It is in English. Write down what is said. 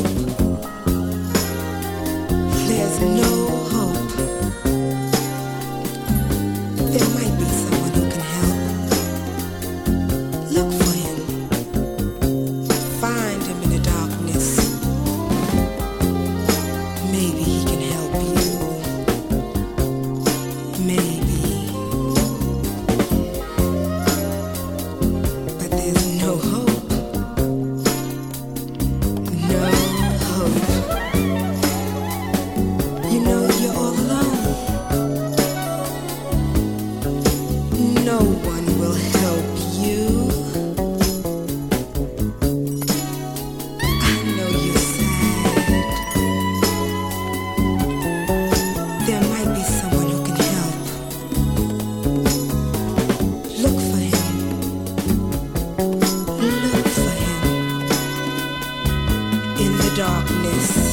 There's no hope. There might be someone who can help. Look for him. Find him in the darkness. Maybe he can help you. Maybe. But there's no hope. No hope. You know you're all alone. No one will help you. I know you're sad. There might be someone who can help. Look for him. Look for him in the darkness.